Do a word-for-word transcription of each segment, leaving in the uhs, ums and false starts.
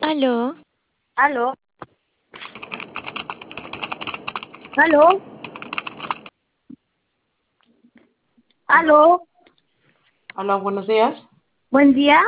Aló. Aló. Aló. Aló. Hola, buenos días. Buen día.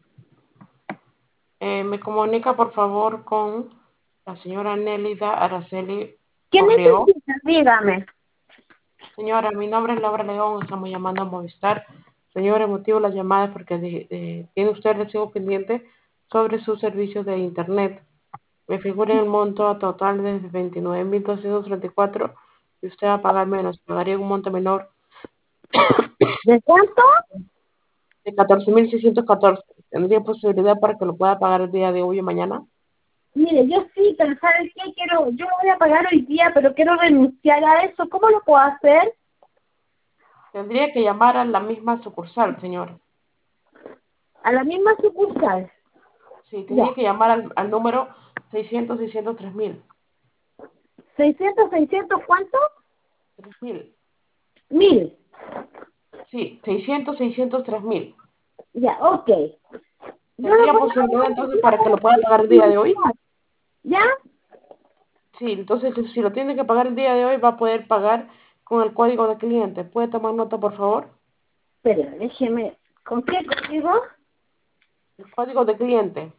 Eh, me comunica, por favor, con la señora Nélida Araceli ¿Qué Borrego. necesita? Dígame. Señora, mi nombre es Laura León, estamos llamando a Movistar. Señora, el motivo de la llamada es porque de- de- tiene usted recibo pendiente sobre su servicio de Internet. Me figura el monto total de veintinueve mil doscientos treinta y cuatro y usted va a pagar menos, pagaría un monto menor ¿De cuánto? de catorce mil seiscientos catorce. ¿Tendría posibilidad para que lo pueda pagar el día de hoy o mañana? Mire, yo sí, pero ¿sabe qué? Quiero, yo lo voy a pagar hoy día, pero quiero renunciar a eso. ¿Cómo lo puedo hacer? Tendría que llamar a la misma sucursal, señor. A la misma sucursal. Sí, Ya. tendría que llamar al, al número seiscientos, seiscientos, tres mil. ¿seiscientos, seiscientos cuánto? tres mil. Mil. Sí, seiscientos, seiscientos, tres mil. Ya, ok. Yo lo ¿Tendría voy posibilidad a entonces para que lo pueda pagar el día de hoy? ¿Ya? Sí, entonces si si lo tiene que pagar el día de hoy, va a poder pagar con el código de cliente. ¿Puede tomar nota, por favor? Espera, déjeme. ¿Con qué código? El código de cliente.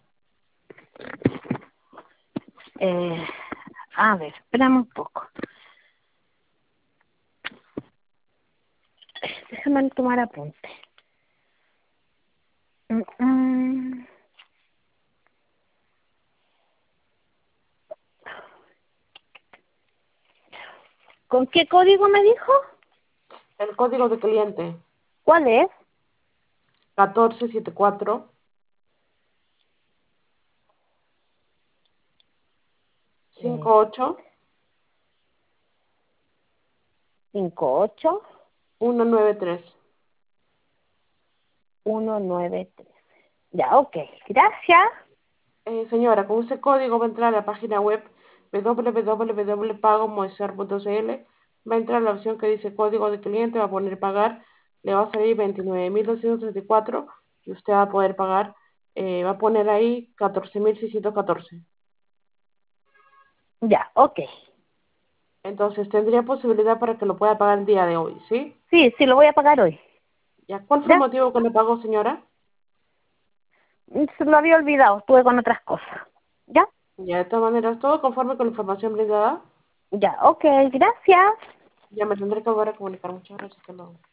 Eh, a ver, espérame un poco. Déjame tomar apunte. Mm, mm. ¿Con qué código me dijo? El código de cliente. ¿Cuál es? catorce setenta y cuatro Eh, cincuenta y ocho cinco ocho ciento noventa y tres. uno nueve tres. Ya, ok. Gracias. Eh, señora, con ese código va a entrar a la página web w w w punto pago movistar punto c l, va a entrar a la opción que dice código de cliente, va a poner pagar, le va a salir veintinueve mil doscientos treinta y cuatro y usted va a poder pagar, eh, va a poner ahí catorce mil seiscientos catorce. Ya, ok. Entonces tendría posibilidad para que lo pueda pagar el día de hoy, ¿sí? Sí, sí, lo voy a pagar hoy. ¿Ya? ¿Cuál fue el ¿Ya? motivo que le pagó, señora? Se lo había olvidado, estuve con otras cosas. ¿Ya? Ya, de todas maneras, todo conforme con la información brindada, Ya, ok, gracias. ya me tendré que volver a comunicar. Muchas gracias. Hasta luego.